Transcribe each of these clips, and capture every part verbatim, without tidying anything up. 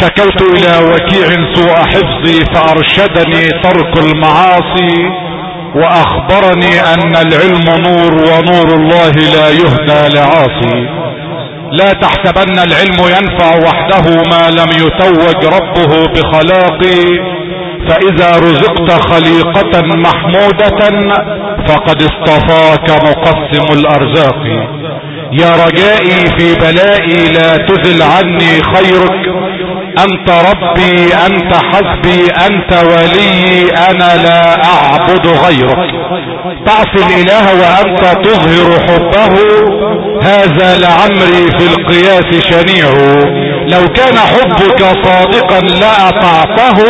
شكوت الى وكيع سوء حفظي فارشدني ترك المعاصي، واخبرني ان العلم نور ونور الله لا يهدى لعاصي. لا تحسبن العلم ينفع وحده ما لم يتوج ربه بخلاقي، فاذا رزقت خليقة محمودة فقد اصطفاك مقسم الارزاق. يا رجائي في بلائي لا تزل عني خيرك، انت ربي انت حسبي انت ولي انا لا اعبد غيرك. تعصي الاله وانت تظهر حبه، هذا لعمري في القياس شنيع. لو كان حبك صادقا لاطعته،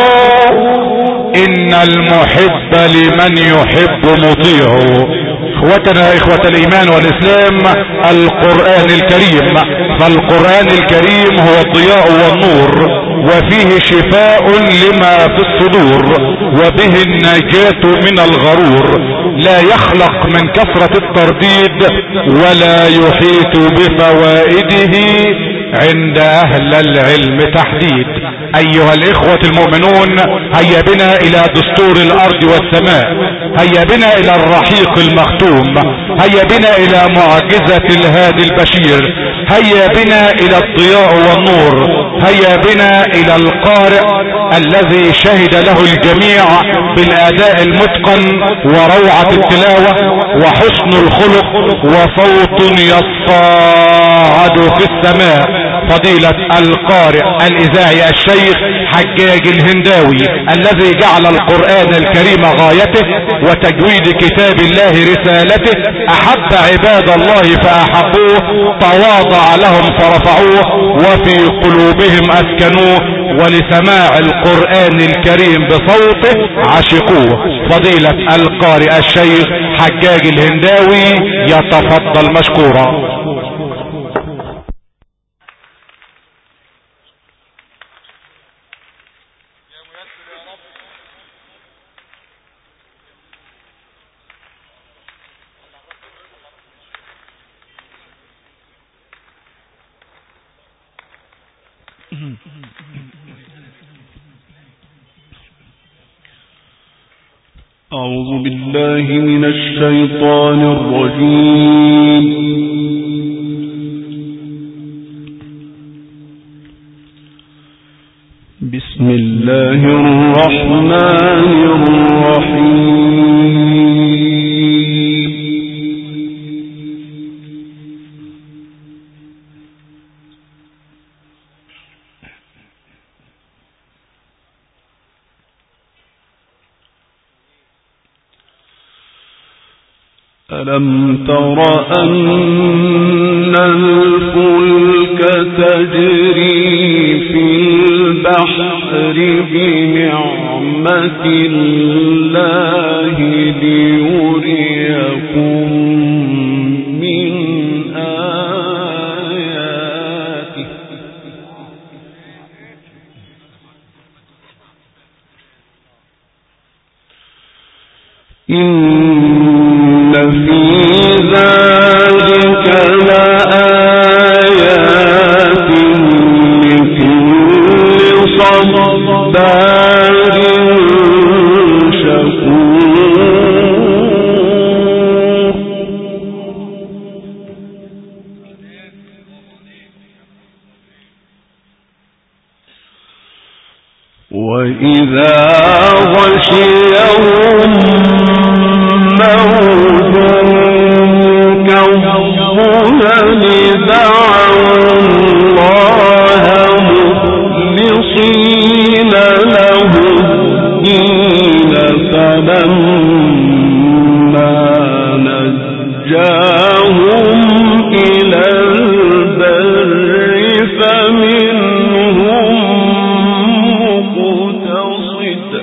ان المحب لمن يحب مطيع. اخوتنا اخوة الايمان والاسلام، القرآن الكريم، فالقرآن الكريم هو الضياء والنور، وفيه شفاء لما في الصدور، وبه النجاة من الغرور. لا يخلق من كثرة الترديد، ولا يحيط بفوائده عند اهل العلم تحديد. ايها الاخوة المؤمنون، هيا بنا الى دستور الارض والسماء، هيا بنا الى الرحيق المختوم، هيا بنا الى معجزة الهادي البشير، هيا بنا الى الضياء والنور، هيا بنا الى القارئ الذي شهد له الجميع بالاداء المتقن وروعة التلاوة وحسن الخلق وصوت يصاعد في السماء. فضيلة القارئ الاذاعي الشيخ حجاج الهنداوي، الذي جعل القرآن الكريم غايته وتجويد كتاب الله رسالته. احب عباد الله فاحبوه، تواضع لهم فرفعوه، وفي قلوبهم اسكنوه، ولسماع القرآن الكريم بصوته عشقوه. فضيلة القارئ الشيخ حجاج الهنداوي يتفضل مشكورا. أعوذ بالله من الشيطان الرجيم. بسم الله الرحمن الرحيم. ألم تر أن الفلك تجري في البحر بنعمة الله ليريكم من آياته إن في ذلك لآيات لكل صبار شكور. وإذا غشيهم موج كالظلل دعوا الله مخلصين له الدين فلما نجاهم إلى البر فمنهم مقتصد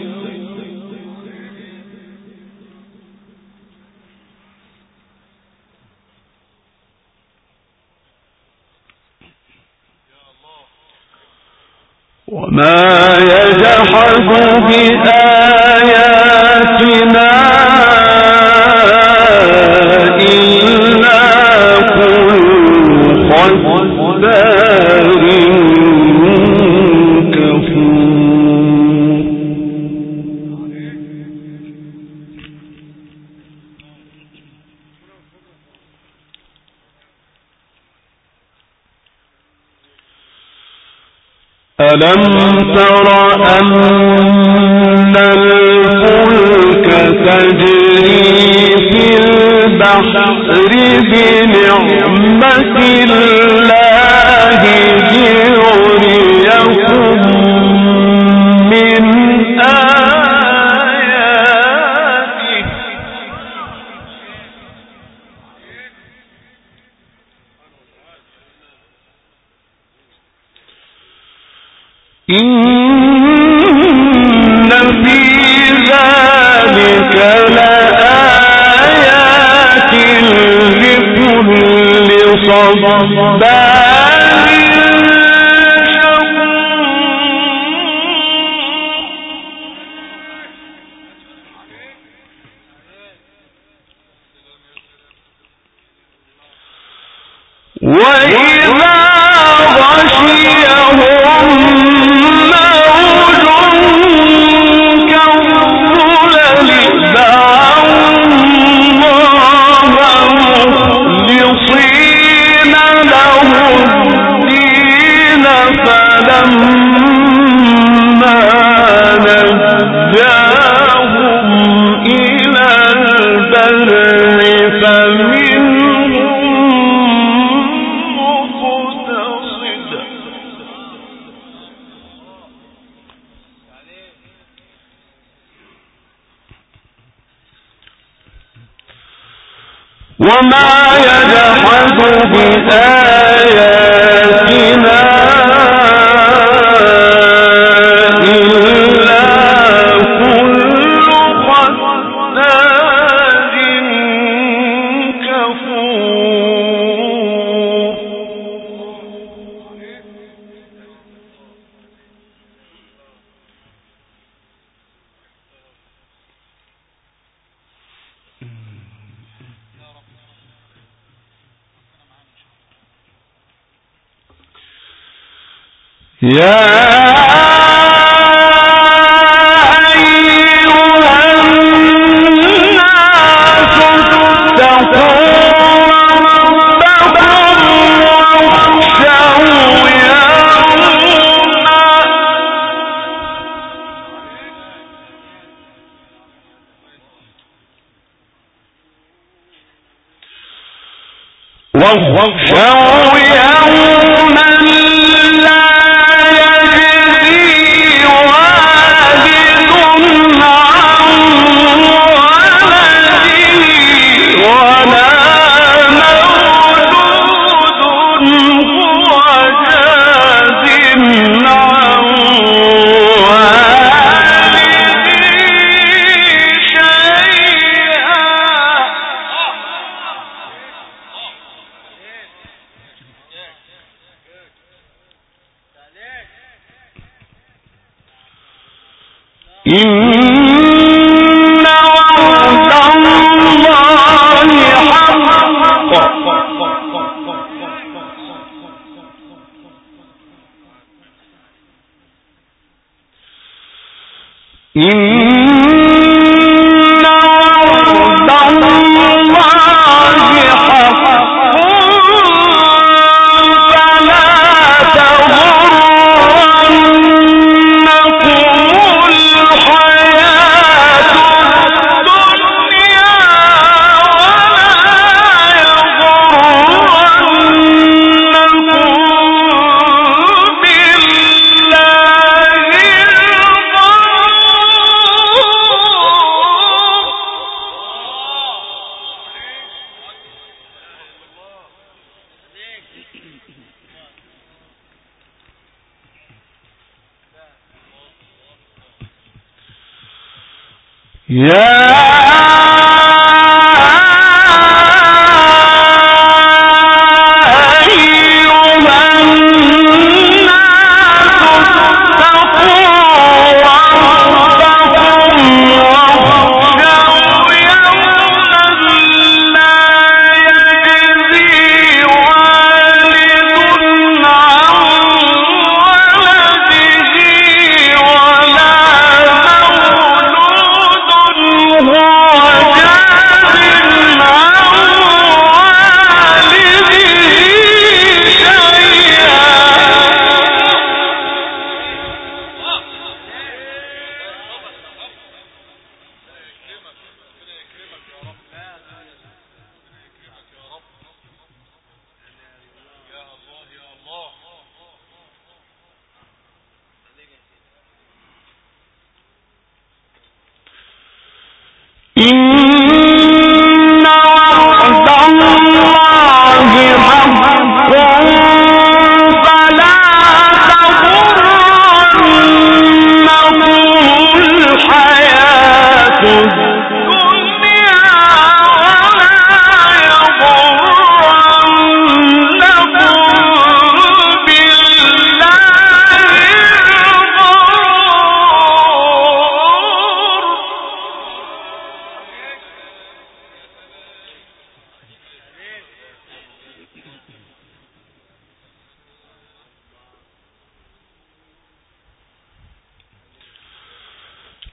وما يجحد بآياتنا إلا كل ختار ألم تر أن الفلك تجري في البحر بنعمة الله ليريكم من آياته إن في ذلك لآيات لكل صبار شكور وإذا غشيهم وما يجحد بآياتنا إلا كل ختان كفور يا واخشوا يوما لا يجزي والد عن ولده ولا مولود هو جاز عن والده شيئا إن وعد الله حق إن وعد الله حق فلا تغرنكم الحياة الدنيا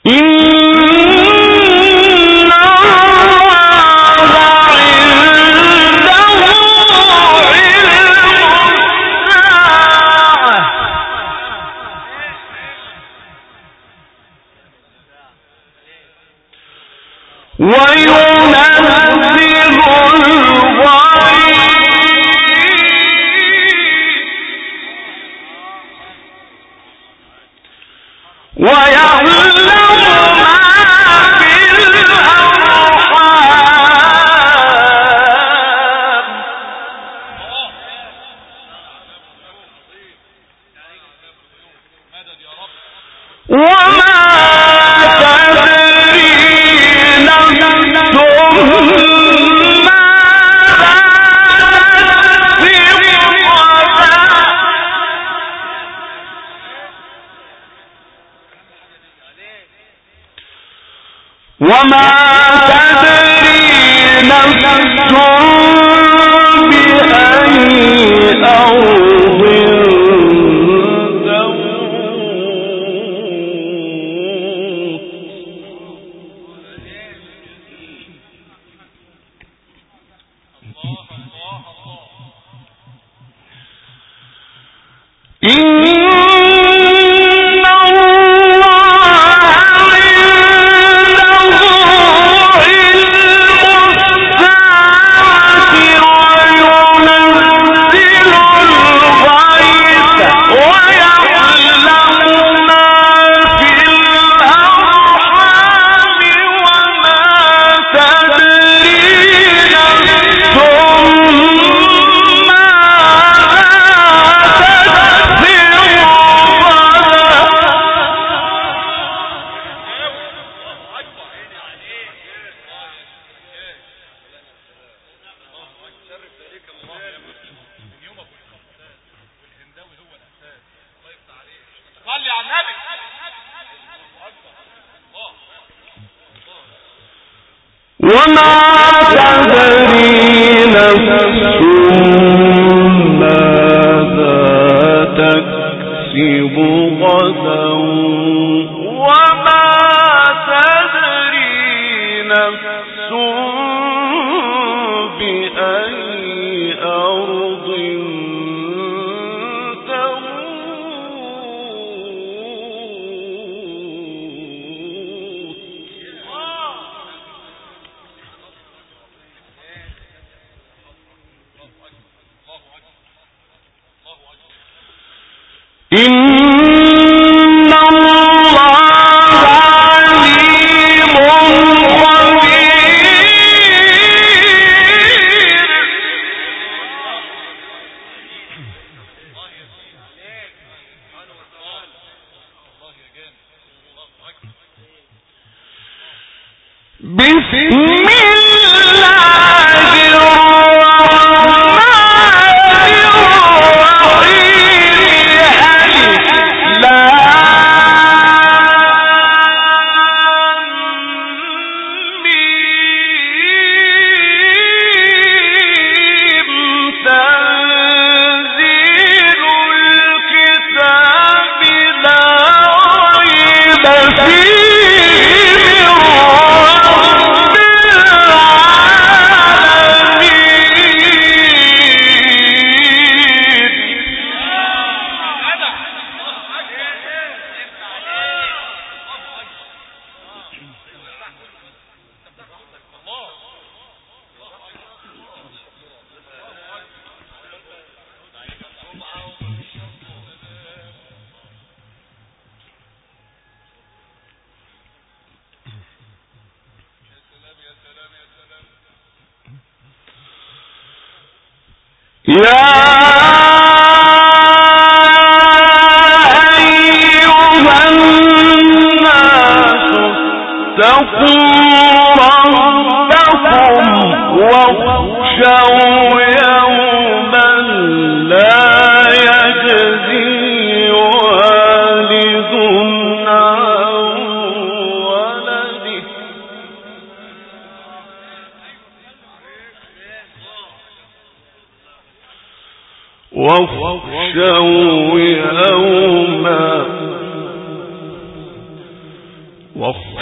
واخشوا يوما واخشوا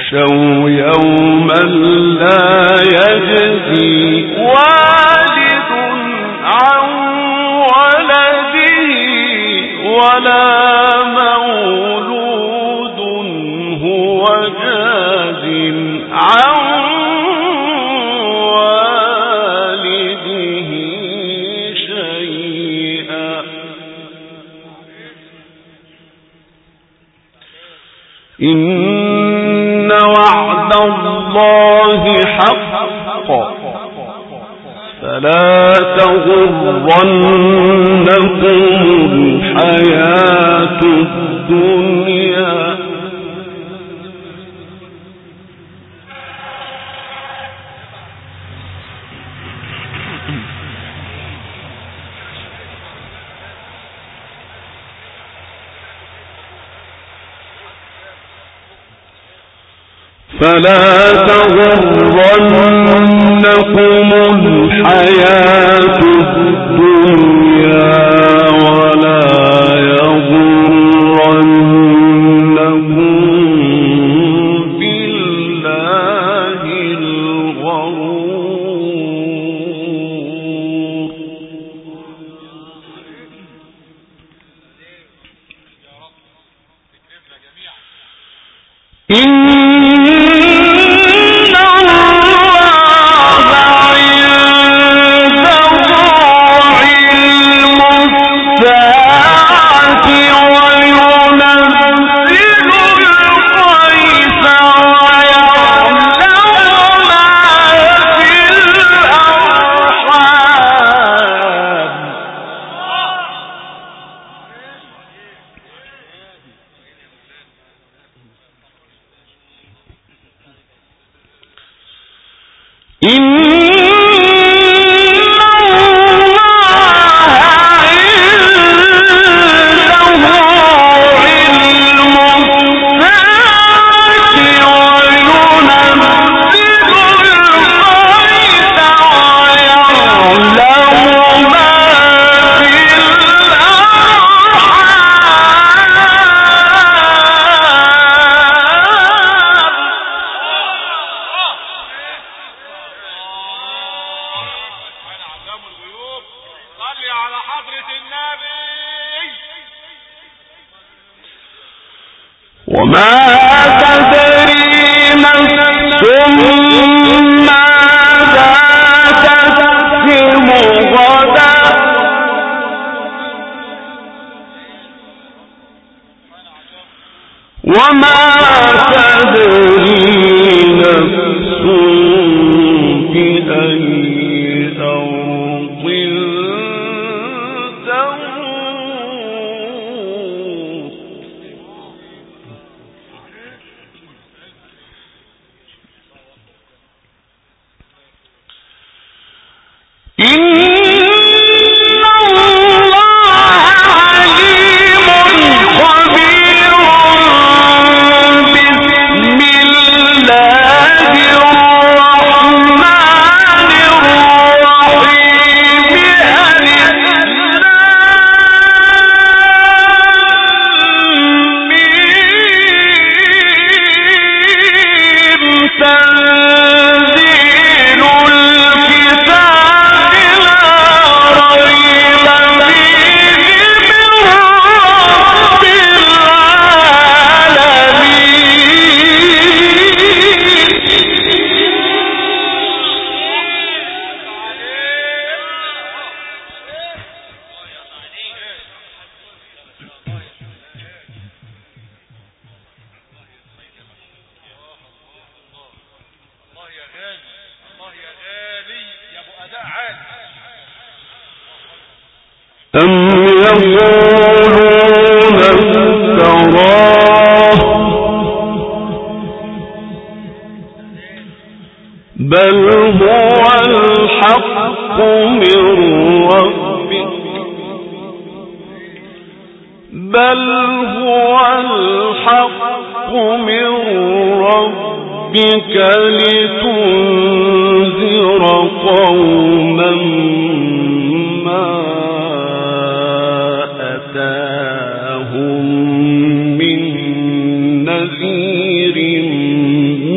واخشوا يوما لا يجزي والد عن ولده ولا مولود هو جاز عن والده شيئا إن وعد الله حق فلا تغرنكم الحياة الدنيا فلا تغرنكم الحياة الدنيا ولا يغرنكم بالله الغرور إن وما تدري نفس ماذا تكسب غدا وما تدري نفس بأي أرض أم يقولون افتراه بل هو الحق من ربك بل هو الحق من ربك لتنذر قوما ما أتاهم من نذير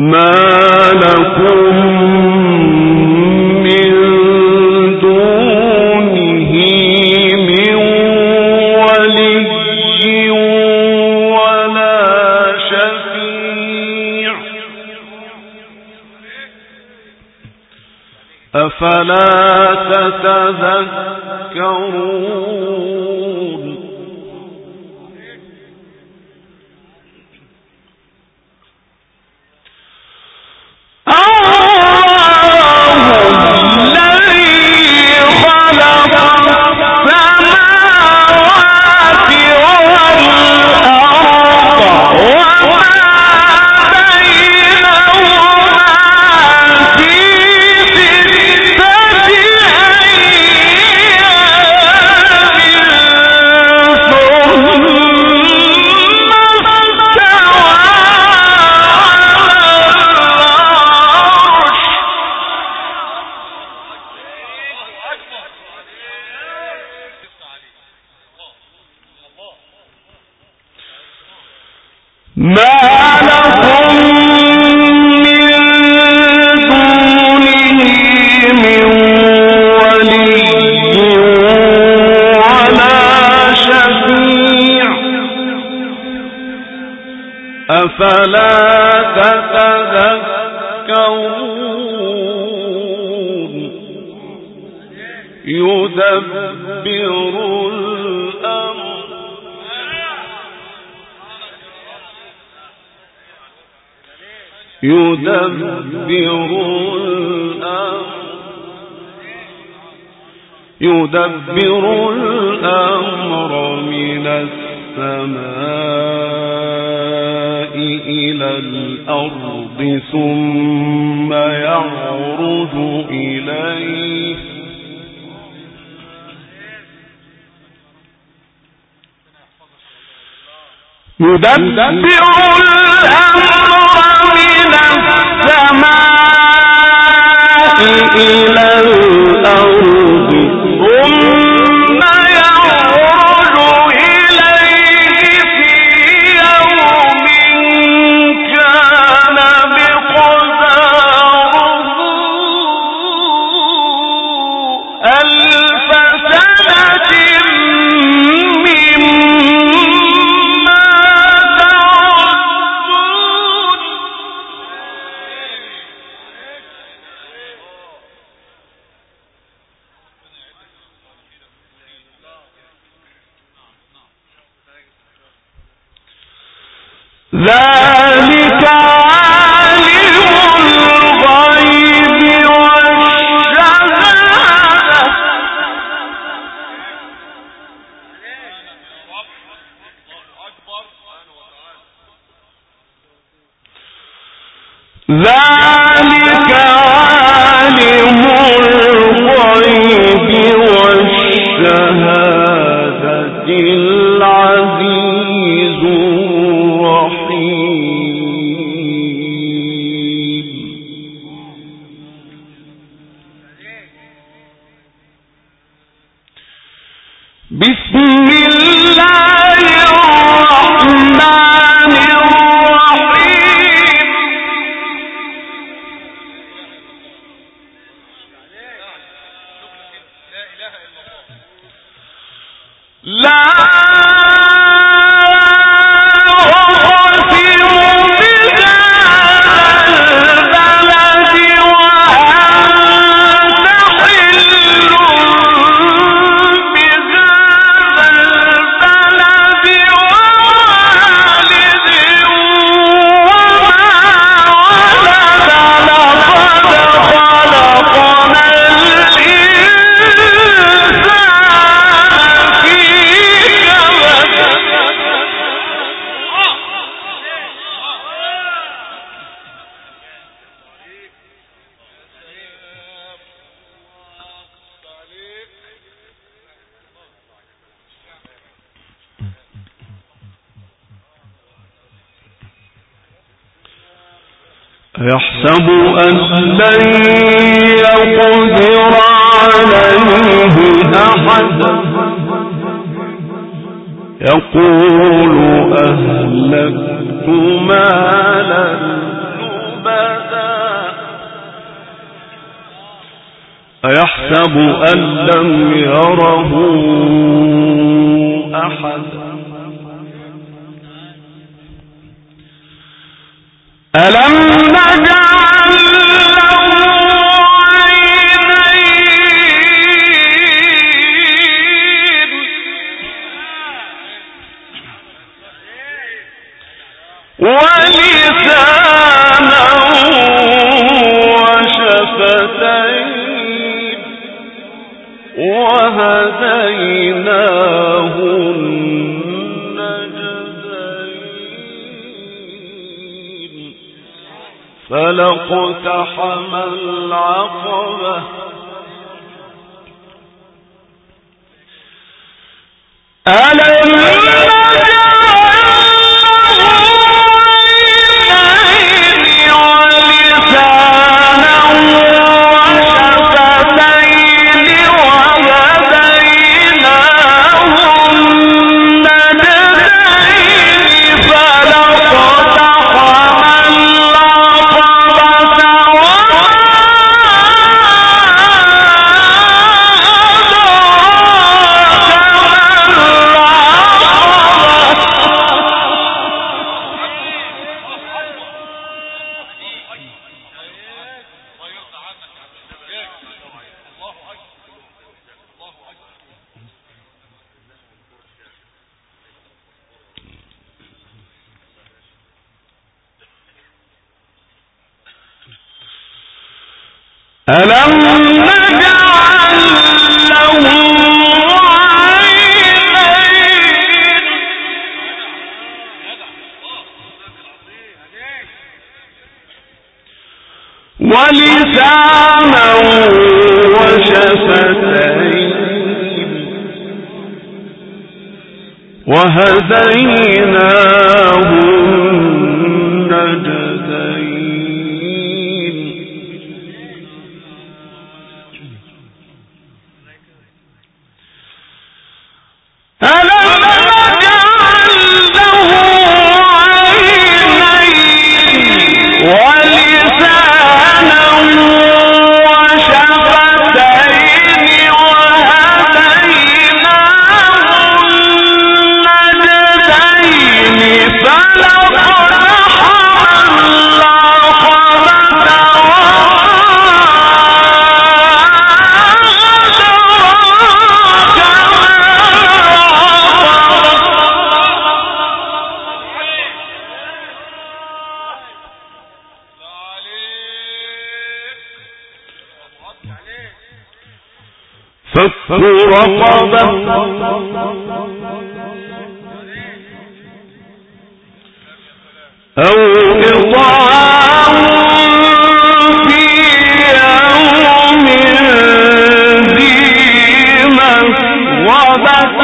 ما لكم من دونه من ولي ولا شفيع أفلا تتذكرون أفلا تتذكرون يدبر الأمر يدبر الأمر يدبر الأمر من السماء إلى الأرض ثم يعرج إليه يدبر الأمر من السماء إلى الأرض ثم يعرج إليه في يوم كان مقداره ألف سنة مما تعدون ذلك عالم الغيب والشهادة ذلك عالم الغيب والشهادة العزيز الرحيم بسم الله الرحمن الرحيم لا يحسب أن لن يقدر عليه أحد يقول أهلكت مالا لبدا يحسب أن لم يره أحد ألم نجعل له عينين ولسانا وشفتين وهديناه النجدين فلاقتحم العقبة ألم ألم نجعل له عينين ولسانا وشفتين وهديناه النجدين فك رقبة أو إطعام في يوم ذي مسغبة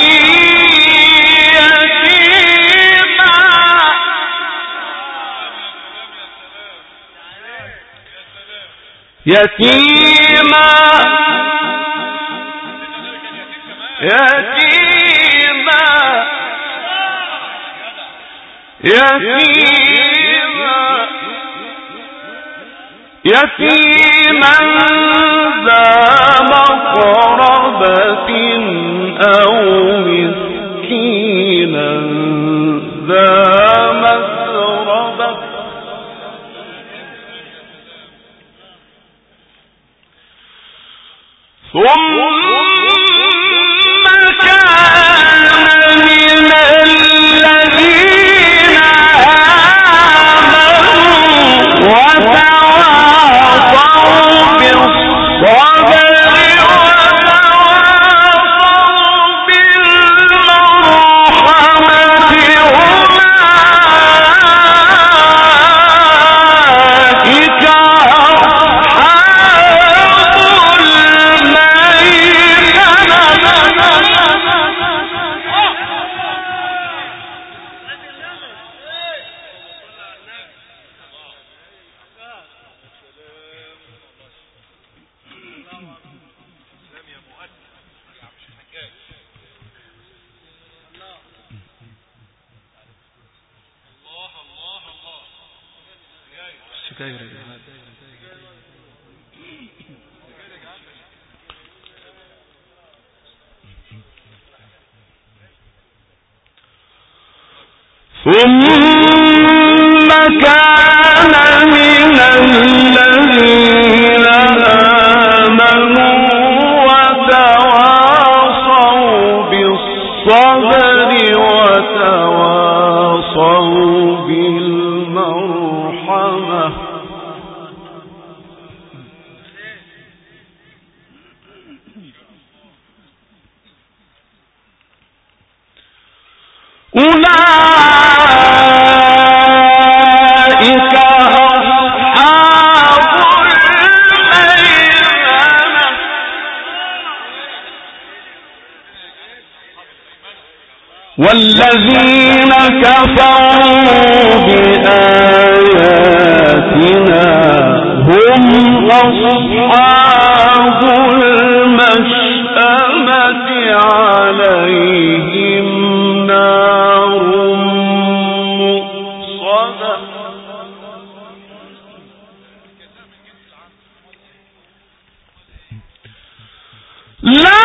يتيما يتيما يتيما يتيما ذا مقربة أو مسكينا ذا مسربة ثم ثم كان من الذين آمنوا وتواصوا بالصبر وتواصوا بالمرحمة. أولئك أصحاب الميمنة والذين كفروا بآياتنا هم أصحاب المشأمة عليهم نار مؤصدة. لا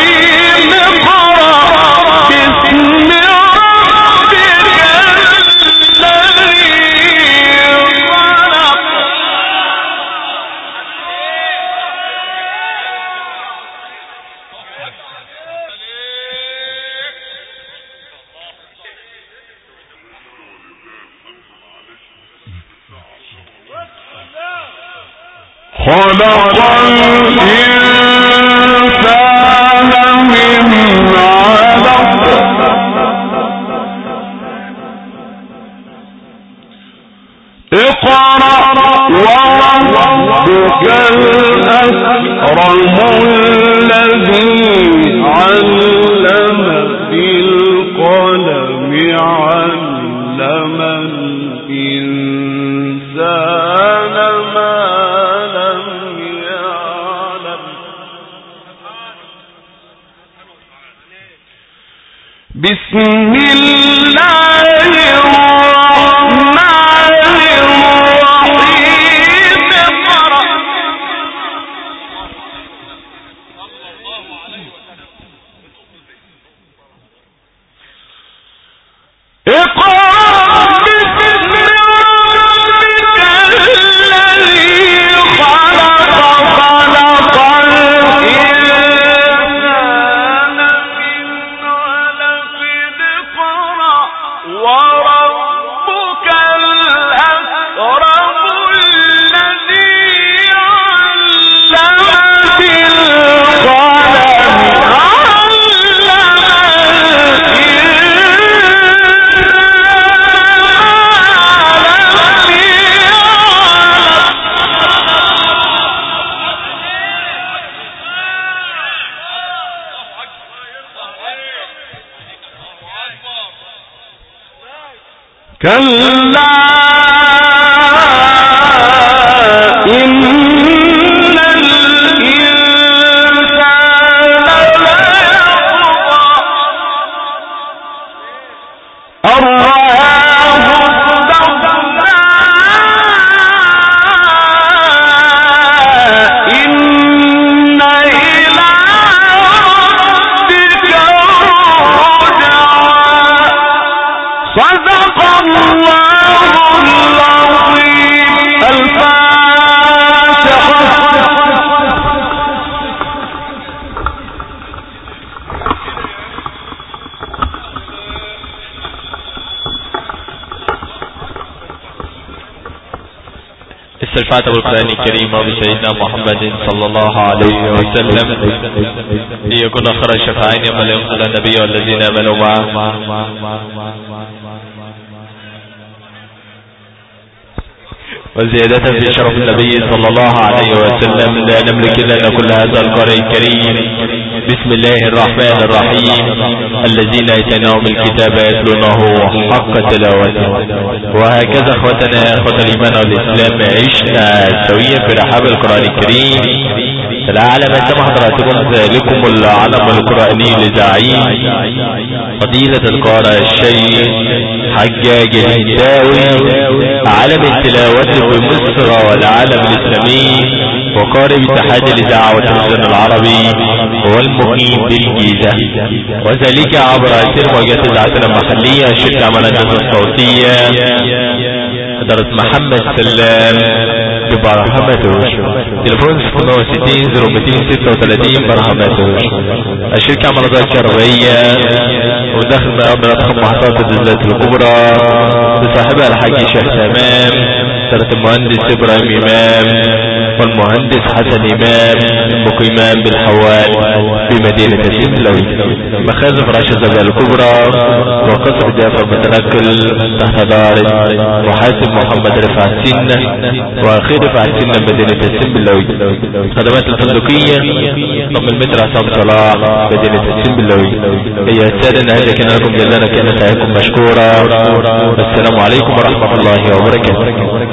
بسم ربك خلق الإنسان من علق اقرأ وربك الأكرم الذي علم بالقلم علم الإنسان ما لم يعلم بسم الله الرحمن الرحيم اقرأ كلا إن الإنسان ليطغى أن رآه استغنى إن إلى ربك الرجعى صدق الله العظيم. الفاتحة. الفاتحة بالقرآن الكريم وبسيدنا محمد صلى الله عليه وسلم ليكون خير الشفاعين يوم لا ينقل النبي والذين آمنوا معه وزيادة في شرف النبي صلى الله عليه وسلم. لا نملك إلا أن كل هذا القرآن الكريم. بسم الله الرحمن الرحيم. الذين آتيناهم الكتاب يتلونه حق تلاوته. وهكذا اخوتنا اخوة الايمان والاسلام عشنا سويا في رحاب القرآن الكريم. فلعل ما سمح حضراتكم ذلكم العلم القرآني لزعيم فضيلة القارئ الشيخ حجاج الهنداوي عالم التلاوة بمصر والعالم الاسلامي وقارئ اتحاد الاذاعة والتلفزيون العربي والمقيم بالجيزة، وذلك عبر سير موجات الاذاعة المحلية شركة عمليات الصوتية إدارة محمد سلام ببرهمتوش. تليفون صفر وستين صفر مئتين ستة وثلاثين برهمتوش. الشركة عمليات شرعية وداخل مقابلات محطات الذات الكبرى بصاحبها الحاج شيخ تمام، إدارة المهندس إبراهيم إمام والمهندس حسن إمام مقيمان بالحوال بمدينة السملوي، مخازن رشا الذات الكبرى وقصر جعفر متنقل تحت دار محاسب محمد رفعت سنة واخير رفعت سنة مدينة السملوي. خدمات الفندقية طب المتر عصام صلاح مدينة السملوي. يا سادة هذا كان لكم جزانا كانت عليكم مشكورة. السلام عليكم ورحمة الله وبركاته.